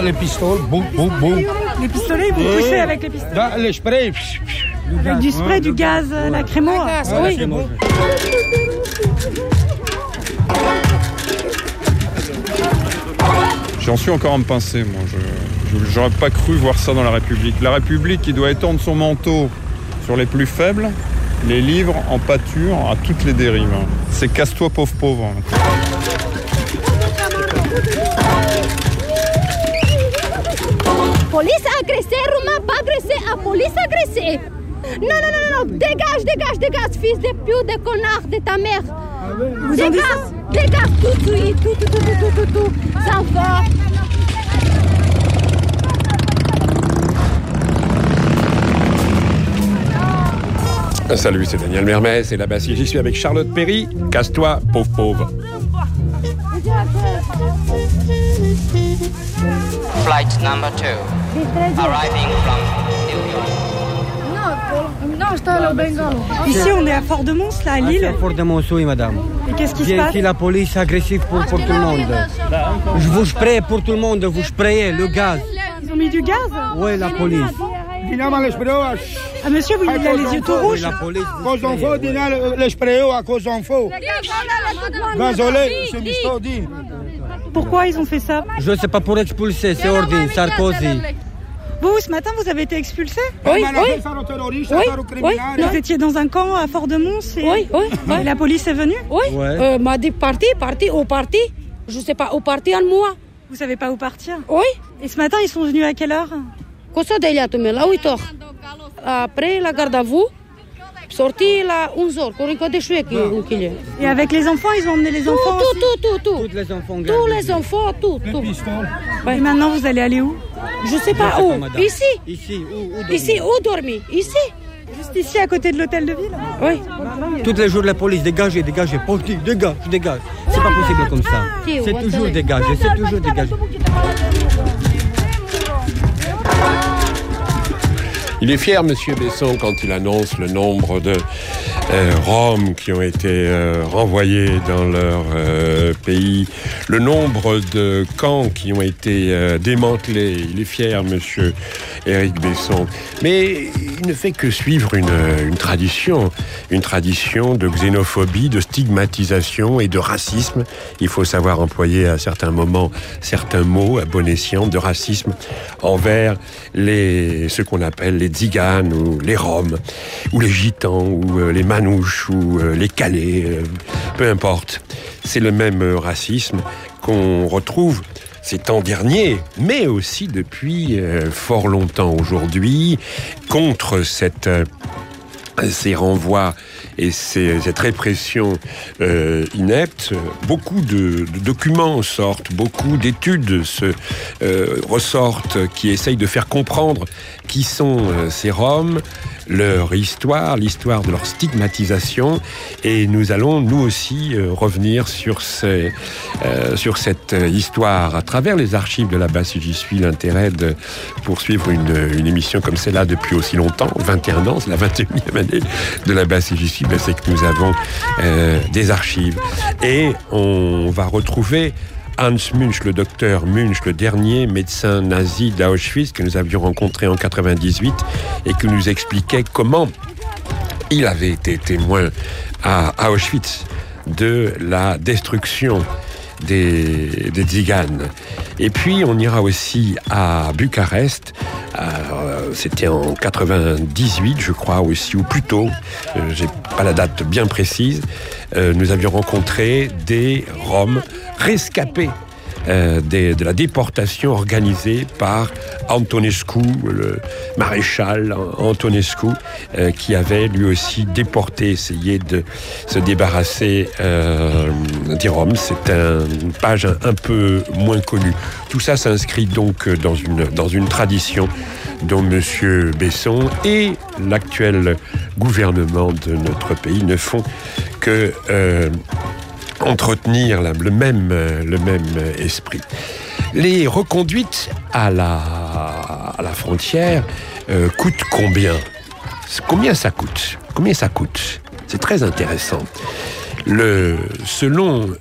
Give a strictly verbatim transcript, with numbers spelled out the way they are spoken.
les pistolets, boum, boum, boum. Les pistolets, vous Et poussez avec les pistolets. Dans les sprays. Avec du spray, du gaz euh, lacrymo. Oui. J'en suis encore à me pincer, moi. Je, je, j'aurais pas cru voir ça dans la République. La République qui doit étendre son manteau sur les plus faibles, les livres en pâture à toutes les dérives. C'est casse-toi pauvre pauvre. Police agressé, Roumain pas agressé, à police agressé. Non, non, non, non, dégage, dégage, dégage, fils de pute, de connard, de ta mère. Vous en dites Dégage, dégage, tout de suite, tout, tout, tout, tout, tout, tout, tout, ça va. Salut, c'est Daniel Mermez et là-bas si j'y suis avec Charlotte Perry. Casse-toi, pauvre pauvre. Flight number two, arriving from New York. Ici, on est à Fort-de-Mons, là, à Lille. À Fort-de-Mons, oui, madame. Et qu'est-ce qui se Viens passe? ici, la police agressive pour, pour tout le monde. Je vous spraye pour tout le monde, vous sprayez le gaz. Ils ont mis du gaz? Oui, la police. Ah, monsieur, vous, il a les yeux tout rouges. La police. Cause enfants, les sprays à cause enfants. Gazolet, c'est l'histoire dit. Pourquoi ils ont fait ça? Je ne sais pas pour expulser, c'est ordine, Sarkozy. Vous, ce matin, vous avez été expulsé? Oui, oui. Oui, oui. Vous étiez dans un camp à Fort-de-Mons et... Oui, oui, oui. Et la police est venue? Oui, Ouais. euh, m'a dit parti, parti, où parti? Je sais pas, où parti en moi. Vous savez pas où partir? Oui. Et ce matin, ils sont venus à quelle heure? Cosa de ella, tu me la huit heures. Après la garde à vous, sorti la onze heures, pour une fois de chouette qu'il y a. Et avec les enfants, ils ont emmené les enfants Tout, aussi? tout, tout, tout, Tous les enfants Tous gardés. les enfants, tout, tout. Et maintenant, vous allez aller où? Je sais pas Je sais où. pas, madame. Ici. Ici, où, où dormir? Ici, où dormir? Ici. Juste ici, à côté de l'hôtel de ville? Oui. Tous les jours, la police, dégagez, dégagez, parti, dégage, dégage. C'est pas possible comme ça. C'est toujours dégagé, c'est toujours dégagé. Il est fier, Monsieur Besson, quand il annonce le nombre de euh, Roms qui ont été euh, renvoyés dans leur euh, pays, le nombre de camps qui ont été euh, démantelés. Il est fier, Monsieur Éric Besson. Mais il ne fait que suivre une, une tradition, une tradition de xénophobie, de stigmatisation et de racisme. Il faut savoir employer à certains moments certains mots à bon escient de racisme envers les, ce qu'on appelle les tziganes ou les roms ou les gitans ou euh, les manouches ou euh, les calais, euh, peu importe. C'est le même euh, racisme qu'on retrouve ces temps derniers, mais aussi depuis euh, fort longtemps aujourd'hui, contre cette, euh, ces renvois et ces, cette répression euh, inepte. Beaucoup de, de documents sortent, beaucoup d'études se euh, ressortent qui essayent de faire comprendre qui sont euh, ces Roms, leur histoire, l'histoire de leur stigmatisation, et nous allons nous aussi euh, revenir sur, ces, euh, sur cette histoire à travers les archives de là-bas si j'y suis. L'intérêt de poursuivre une, une émission comme celle-là depuis aussi longtemps, vingt et un ans, c'est la vingt et unième année de là-bas si j'y suis, ben c'est que nous avons euh, des archives et on va retrouver Hans Munch, le docteur Munch, le dernier médecin nazi d'Auschwitz que nous avions rencontré en quatre-vingt-dix-huit et qui nous expliquait comment il avait été témoin à Auschwitz de la destruction des, des tziganes. Et puis on ira aussi à Bucarest, euh, c'était en quatre-vingt-dix-huit je crois aussi, ou plus tôt, euh, j'ai pas la date bien précise, euh, nous avions rencontré des Roms rescapés euh, des, de la déportation organisée par Antonescu, le maréchal Antonescu, euh, qui avait lui aussi déporté, essayé de se débarrasser euh, des Roms. C'est un, une page un, un peu moins connue. Tout ça s'inscrit donc dans une, dans une tradition dont M. Besson et l'actuel gouvernement de notre pays ne font que euh, entretenir la, le, même, le même esprit. Les reconduites à la, à la frontière euh, coûtent combien ? Combien ça coûte ? Combien ça coûte ? C'est très intéressant. Le, selon